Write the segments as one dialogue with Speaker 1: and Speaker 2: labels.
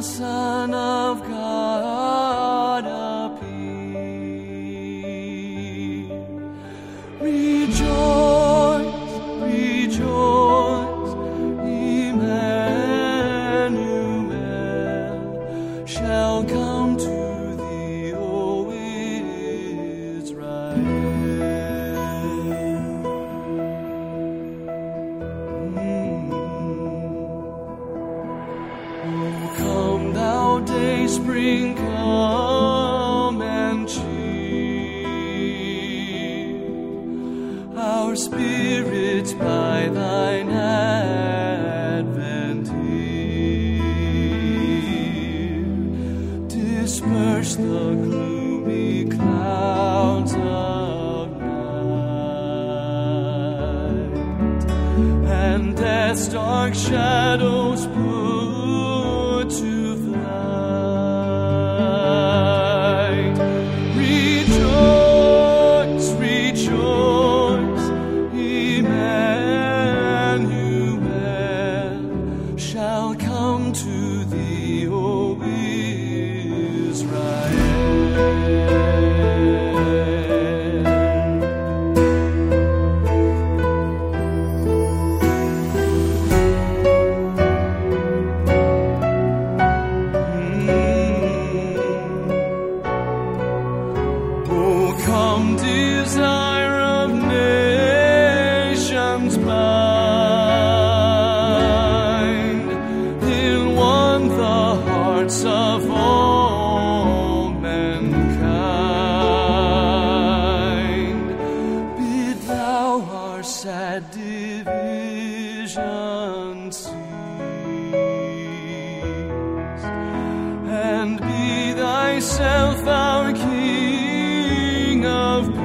Speaker 1: Son of God appear. Rejoice, rejoice, Emmanuel shall come to thee, O Israel. Come thou day spring, come and cheer our spirits by thine advent here. Disperse the gloomy clouds of night, and death's dark shadows put to flight. Rejoice, rejoice, Emmanuel shall come to thee, O Israel. Desire of nations blind, he'll won the hearts of all mankind. Bid thou our sad division cease, and be thyself our King of peace.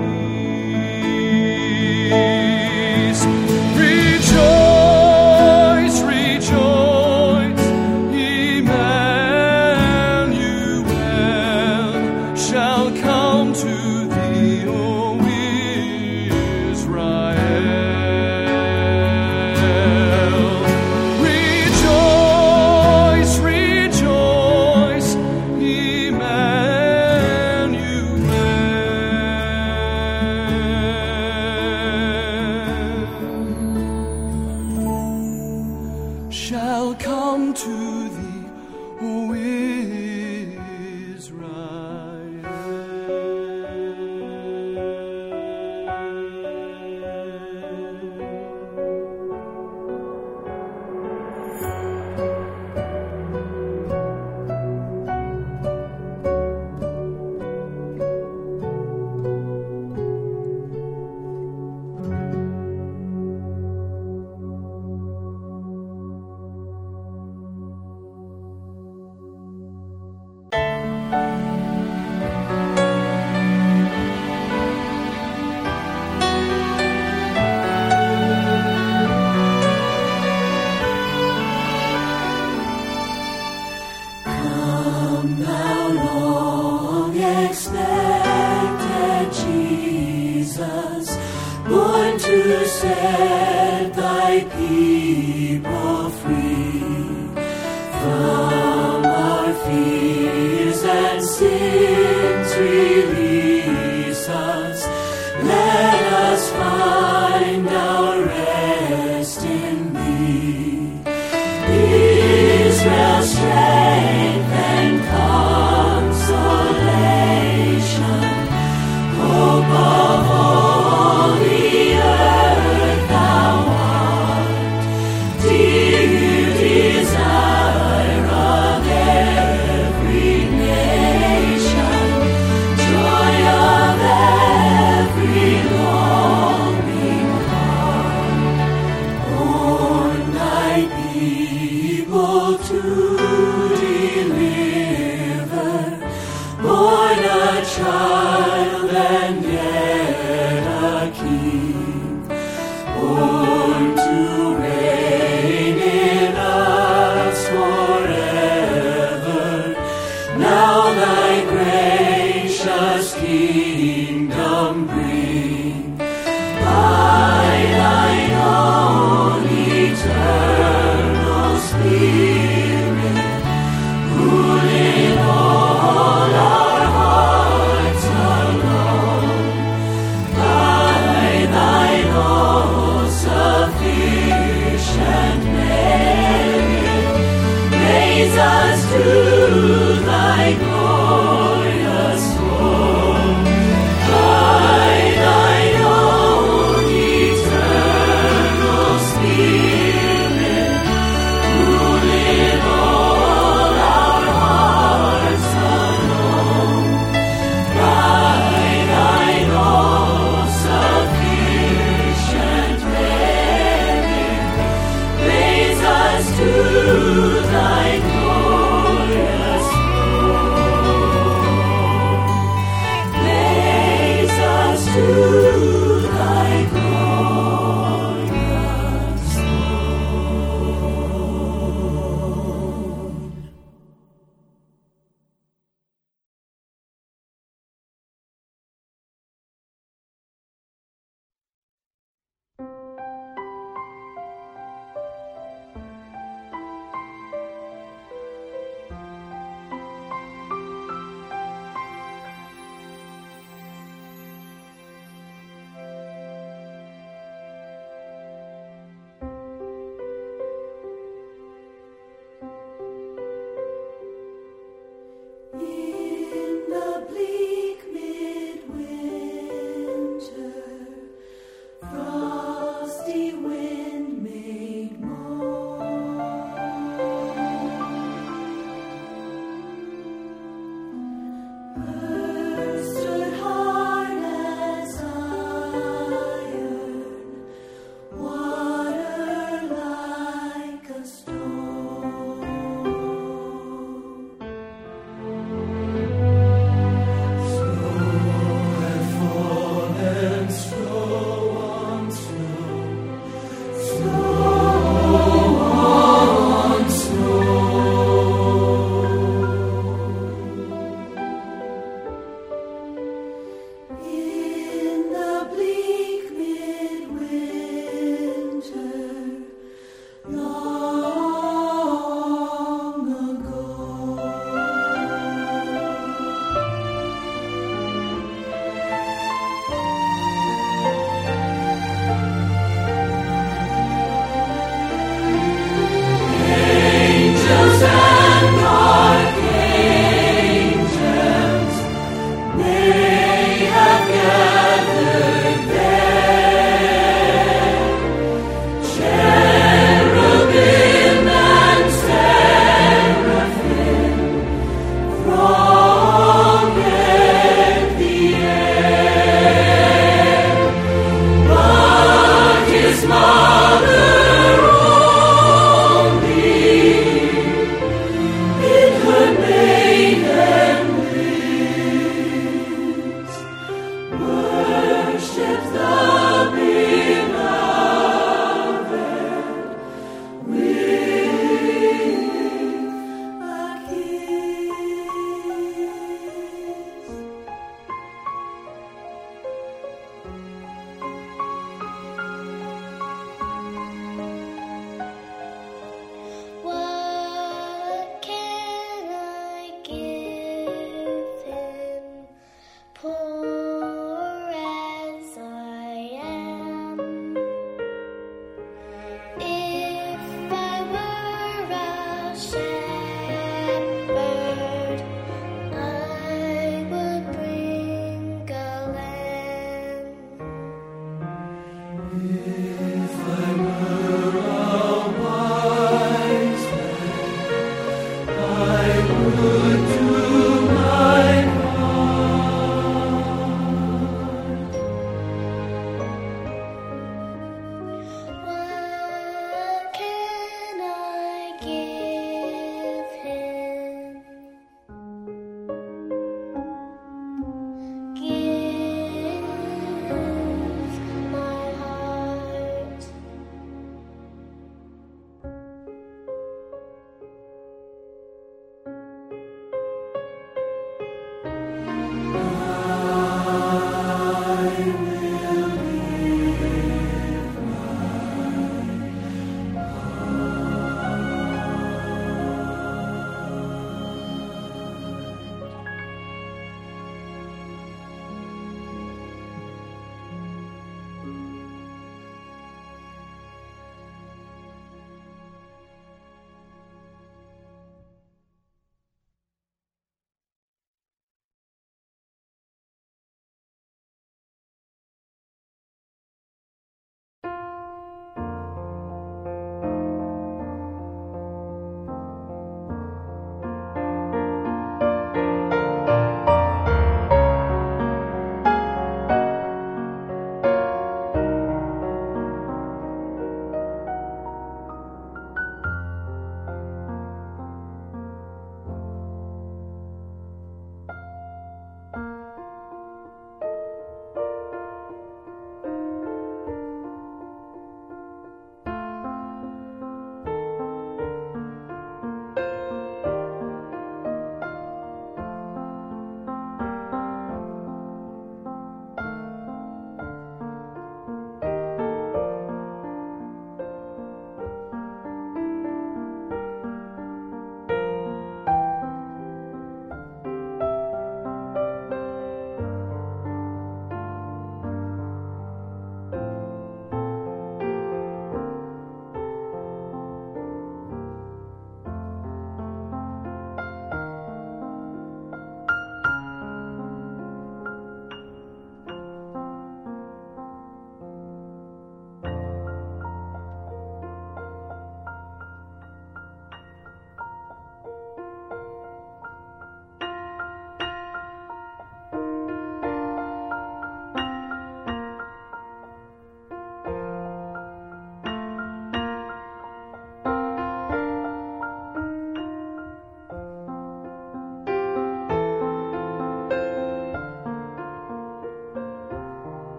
Speaker 1: Rejoice, rejoice, Emmanuel shall come to thee, O Israel. Rejoice, rejoice, shall come to thee, O
Speaker 2: expected Jesus, born to set thy people free from our fears and sins. Release us, let us find our rest in thee. Israel's strength and consolation, hope of all the earth thou art, dear desire of every nation, joy of every longing heart, born thy people to deliver, born a child and yet a king, born to reign in us forever. Now thy gracious kingdom bring, by thine own eternal Spirit, who us to thy glorious throne. By thine own eternal Spirit, rule in all our hearts alone. By thine all-sufficient merit, raise us to thy glorious throne.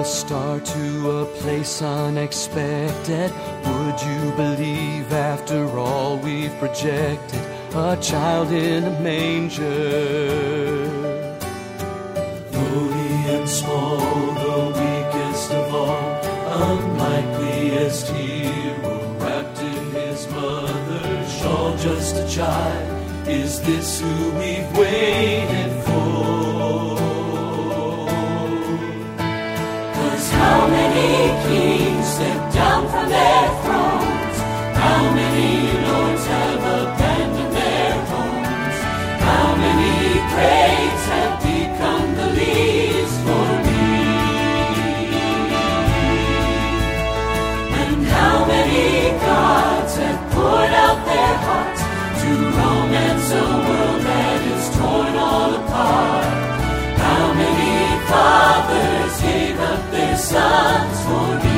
Speaker 1: star to a place unexpected. Would you believe after all we've projected? A child in a manger. Lowly and small, the weakest of all, unlikeliest hero, wrapped in his mother's shawl, just a child. Is this who we've waited for?
Speaker 2: 'Cause how many kings stepped down from their thrones? How many lords have abandoned their homes? How many greats have become the least for me? And how many gods have poured out their hearts to romance a world that is torn all apart? How many fathers gave up their sons for me?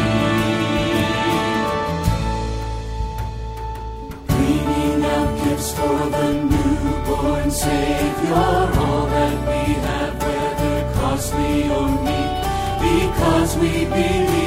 Speaker 2: Bringing out gifts for the newborn Savior, all that we have, whether costly or meek, because we believe